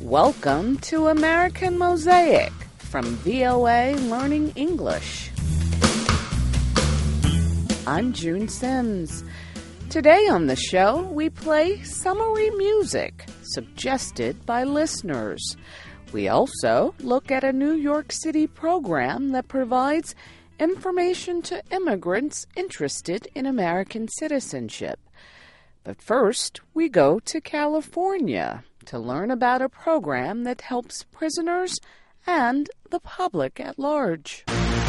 Welcome to American Mosaic from VOA Learning English. I'm June Sims. Today on the show, we play summary music suggested by listeners. We also look at a New York City program that provides information to immigrants interested in American citizenship. But first, we go to California to learn about a program that helps prisoners and the public at large.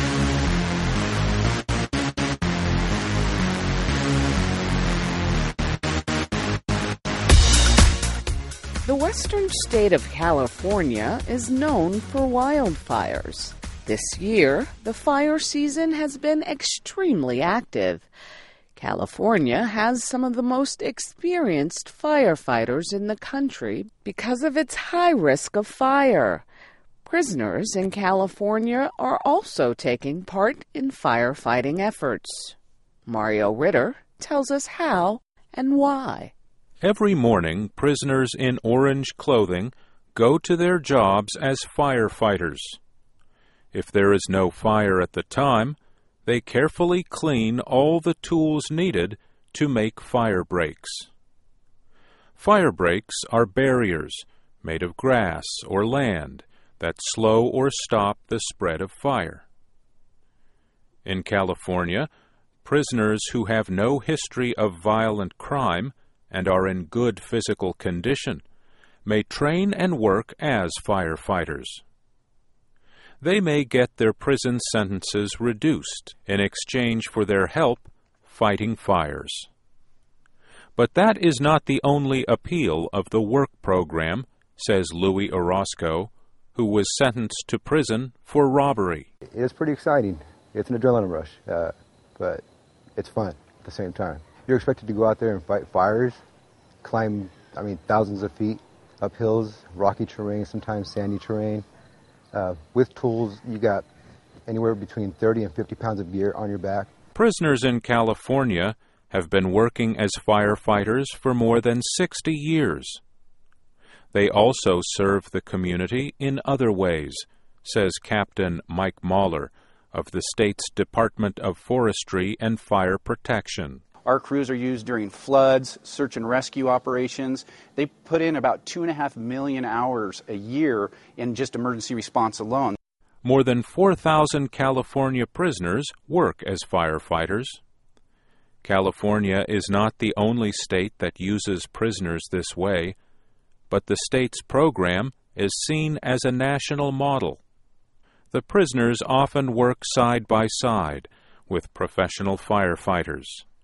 The western state of California is known for wildfires. This year, the fire season has been extremely active. California has some of the most experienced firefighters in the country because of its high risk of fire. Prisoners in California are also taking part in firefighting efforts. Mario Ritter tells us how and why. Every morning, prisoners in orange clothing go to their jobs as firefighters. If there is no fire at the time, they carefully clean all the tools needed to make fire breaks. Fire breaks are barriers made of grass or land that slow or stop the spread of fire. In California, prisoners who have no history of violent crime and are in good physical condition may train and work as firefighters. They may get their prison sentences reduced in exchange for their help fighting fires. But that is not the only appeal of the work program, says Louis Orozco, who was sentenced to prison for robbery. It's pretty exciting. It's an adrenaline rush, but it's fun at the same time. You're expected to go out there and fight fires, climb, thousands of feet up hills, rocky terrain, sometimes sandy terrain. With tools, you got anywhere between 30 and 50 pounds of gear on your back. Prisoners in California have been working as firefighters for more than 60 years. They also serve the community in other ways, says Captain Mike Mahler of the state's Department of Forestry and Fire Protection. Our crews are used during floods, search and rescue operations. They put in about 2.5 million hours a year in just emergency response alone. More than 4,000 California prisoners work as firefighters. California is not the only state that uses prisoners this way, but the state's program is seen as a national model. The prisoners often work side by side with professional firefighters.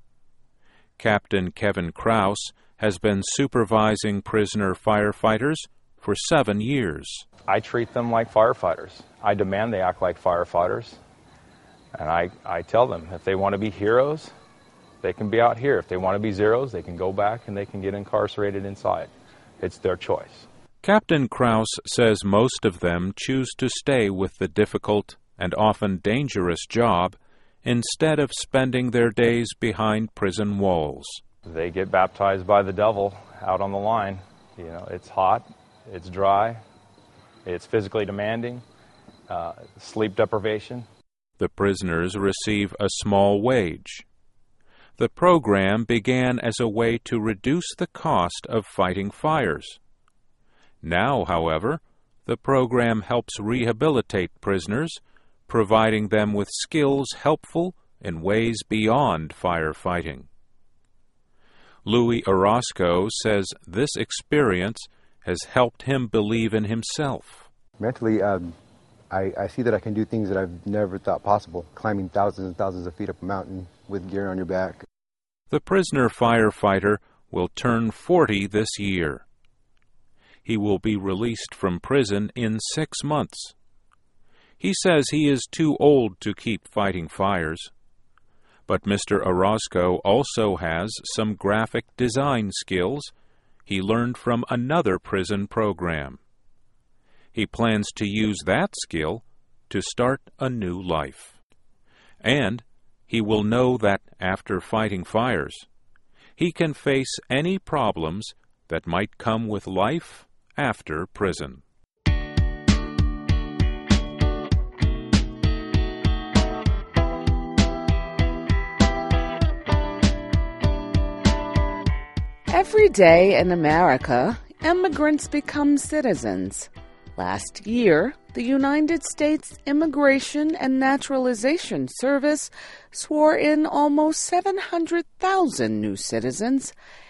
Captain Kevin Krause has been supervising prisoner firefighters for 7 years. I treat them like firefighters. I demand they act like firefighters. And I tell them if they want to be heroes, they can be out here. If they want to be zeros, they can go back and they can get incarcerated inside. It's their choice. Captain Krause says most of them choose to stay with the difficult and often dangerous job instead of spending their days behind prison walls. They get baptized by the devil out on the line. It's hot, it's dry, it's physically demanding, sleep deprivation. The prisoners receive a small wage. The program began as a way to reduce the cost of fighting fires. Now, however, the program helps rehabilitate prisoners, providing them with skills helpful in ways beyond firefighting. Louis Orozco says this experience has helped him believe in himself. Mentally, I see that I can do things that I've never thought possible, climbing thousands and thousands of feet up a mountain with gear on your back. The prisoner firefighter will turn 40 this year. He will be released from prison in 6 months. He says he is too old to keep fighting fires. But Mr. Orozco also has some graphic design skills he learned from another prison program. He plans to use that skill to start a new life. And he will know that after fighting fires, he can face any problems that might come with life after prison. Every day in America, immigrants become citizens. Last year, the United States Immigration and Naturalization Service swore in almost 700,000 new citizens.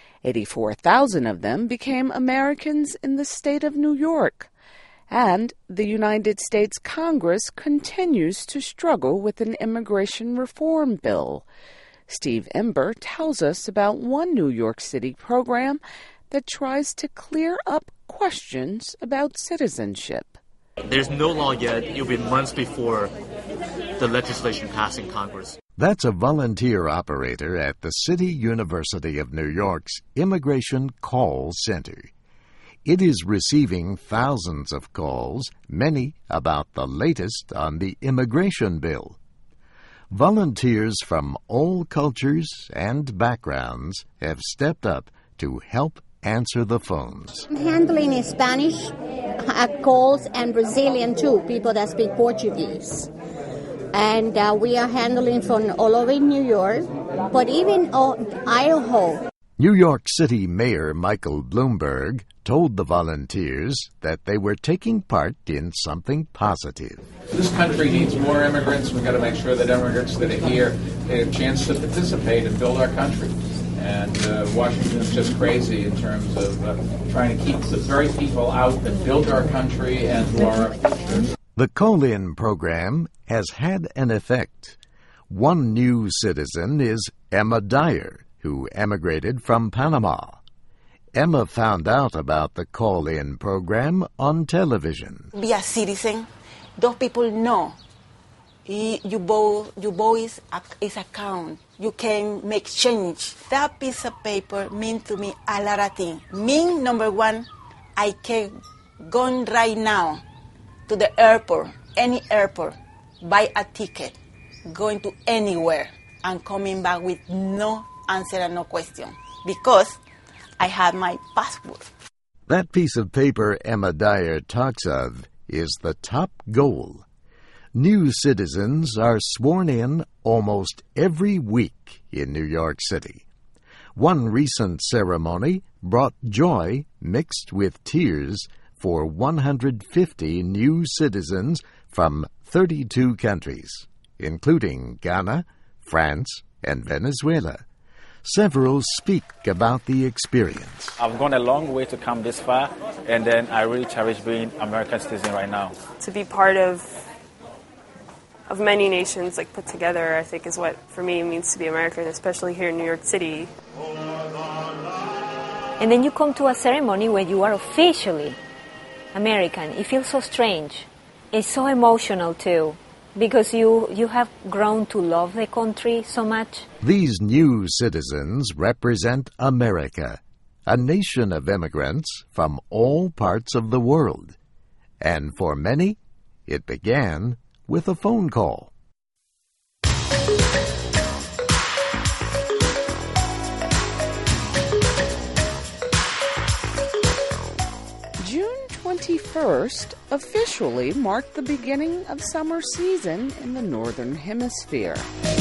84,000 of them became Americans in the state of New York. And the United States Congress continues to struggle with an immigration reform bill. Steve Ember tells us about one New York City program that tries to clear up questions about citizenship. There's no law yet. It'll be months before the legislation passed in Congress. That's a volunteer operator at the City University of New York's Immigration Call Center. It is receiving thousands of calls, many about the latest on the immigration bill. Volunteers from all cultures and backgrounds have stepped up to help answer the phones. I'm handling Spanish calls and Brazilian too, people that speak Portuguese. And we are handling from all over New York, but even Idaho. New York City Mayor Michael Bloomberg told the volunteers that they were taking part in something positive. This country needs more immigrants. We've got to make sure that immigrants that are here have a chance to participate and build our country. And Washington is just crazy in terms of trying to keep the very people out that build our country and who are our future. The call-in program has had an effect. One new citizen is Emma Dyer, who emigrated from Panama. Emma found out about the call-in program on television. Be a citizen. Those people know. Your voice is a count. You can make change. That piece of paper means to me a lot of things. Mean, number one, I can go right now to the airport, any airport, buy a ticket, going to anywhere, and coming back with no answer and no question, because I have my passport. That piece of paper Emma Dyer talks of is the top goal. New citizens are sworn in almost every week in New York City. One recent ceremony brought joy mixed with tears for 150 new citizens from 32 countries, including Ghana, France, and Venezuela. Several speak about the experience. I've gone a long way to come this far, and then I really cherish being an American citizen right now. To be part of many nations put together, I think, is what for me means to be American, especially here in New York City. And then you come to a ceremony where you are officially American. It feels so strange. It's so emotional too, because you have grown to love the country so much. These new citizens represent America, a nation of immigrants from all parts of the world. And for many, it began with a phone call. June 21st officially marked the beginning of summer season in the Northern Hemisphere.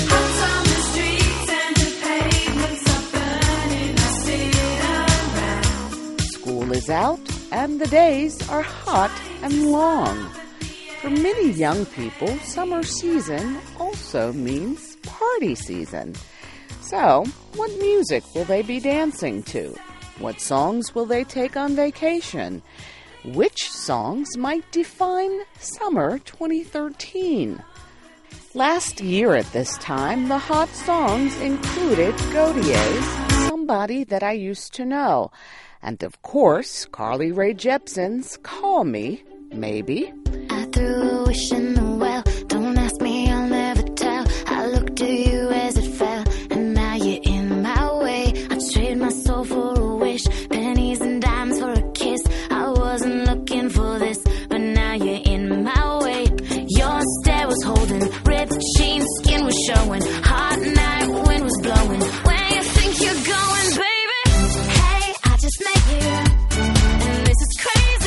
School is out and the days are hot and long. For many young people, summer season also means party season. So, what music will they be dancing to? What songs will they take on vacation? Which songs might define summer 2013? Last year at this time, the hot songs included Gautier's Somebody That I Used to Know, and of course, Carly Rae Jepsen's Call Me, Maybe. I threw a wish in the well. Don't ask me, I'll never tell. I looked to you as it fell, and now you're in my way. I trade my soul for a wish, pennies and dimes for a kiss. I wasn't looking for this, but now you're in my way. Your stare was holding, ripped jeans, skin was showing. Hot night, wind was blowing. Where you think you're going, baby? Hey, I just met you, and this is crazy.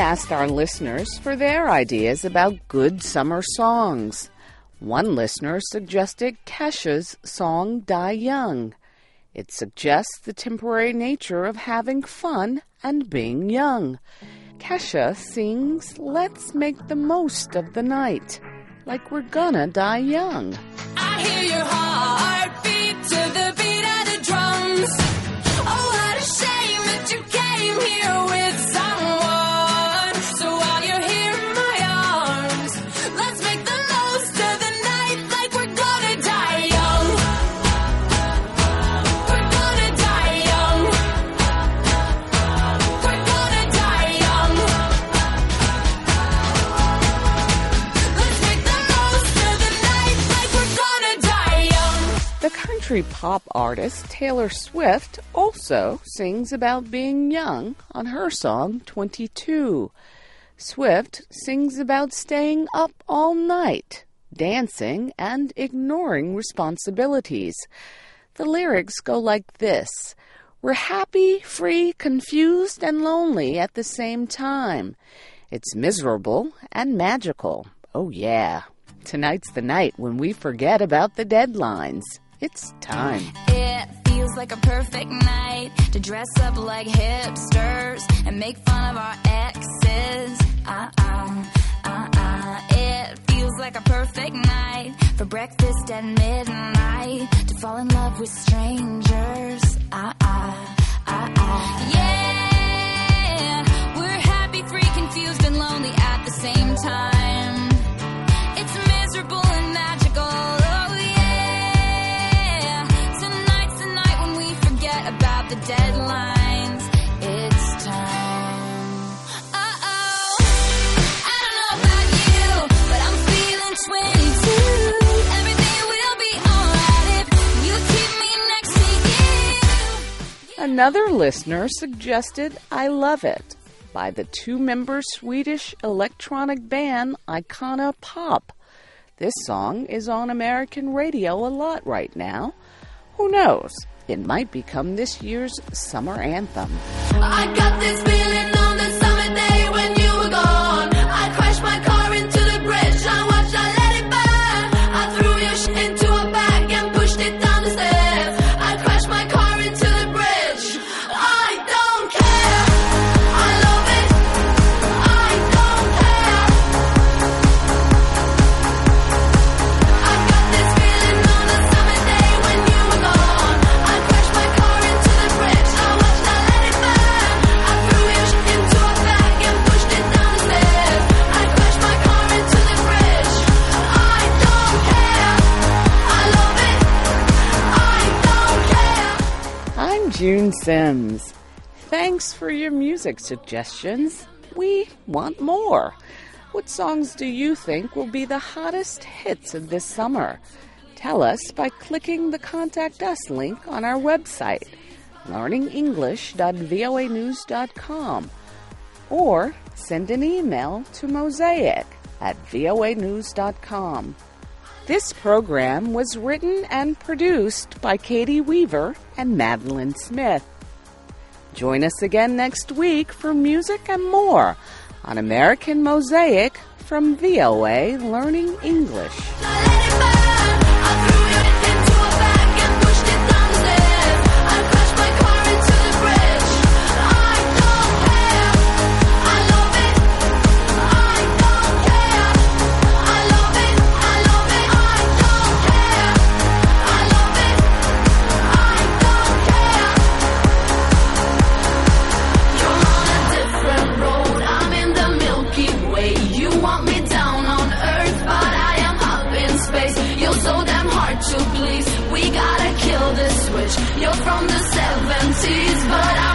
asked our listeners for their ideas about good summer songs. One listener suggested Kesha's song Die Young. It suggests the temporary nature of having fun and being young. Kesha sings, "Let's make the most of the night, like we're gonna die young." I hear your heart beat to the beat of the drums. Oh, what a shame that you came here with someone. So while you're here in my arms, let's make the most of the night, like we're gonna die young. We're gonna die young. We're gonna die young. Let's make the most of the night, like we're gonna die young. The country pop artist Taylor Swift also sings about being young on her song 22. Swift sings about staying up all night, dancing, and ignoring responsibilities. The lyrics go like this: "We're happy, free, confused, and lonely at the same time. It's miserable and magical. Oh yeah. Tonight's the night when we forget about the deadlines. It's time." It feels like a perfect night to dress up like hipsters and make fun of our exes. It feels like a perfect night for breakfast at midnight, to fall in love with strangers. Yeah, we're happy, free, confused, and lonely at the same time. It's miserable and magical. Oh yeah, tonight's the night when we forget about the deadlines. It's time. I don't know about you, but I'm feeling 22. Everything will be alright if you keep me next to you. Another listener suggested "I Love It" by the two-member Swedish electronic band Icona Pop. This song is on American radio a lot right now. Who knows? It might become this year's summer anthem. I got this feeling on the summer day when you were gone. I crashed my car into the bridge. I watched, I let it burn. I threw your shit into a bag and pushed it down the stairs. I crashed my car into the bridge. I don't care. I love it. I don't care. I got this feeling on the summer day when you were gone. I crashed my car into the bridge. I watched, I let it burn. I threw your shit into a bag and pushed it down the stairs. I crashed my car into the bridge. I don't care. I love it. I don't care. I'm June Sims. Thanks for your music suggestions. We want more. What songs do you think will be the hottest hits of this summer? Tell us by clicking the Contact Us link on our website, learningenglish.voanews.com, or send an email to mosaic@voanews.com. This program was written and produced by Katie Weaver and Madeline Smith. Join us again next week for music and more on American Mosaic from VOA Learning English. You're from the 70s, but